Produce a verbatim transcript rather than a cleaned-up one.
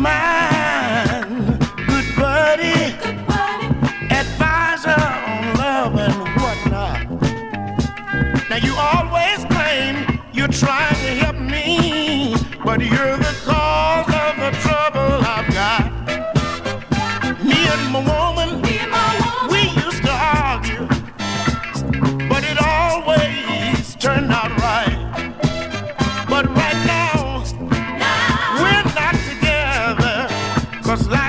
mine, good buddy, good buddy, advisor on love and whatnot. Now you always claim you're trying to help me, but you're the cause of the trouble I've got. Me and my woman, me and my woman, we used to argue, but it always turned out right. But right now, now we're not together, 'cause life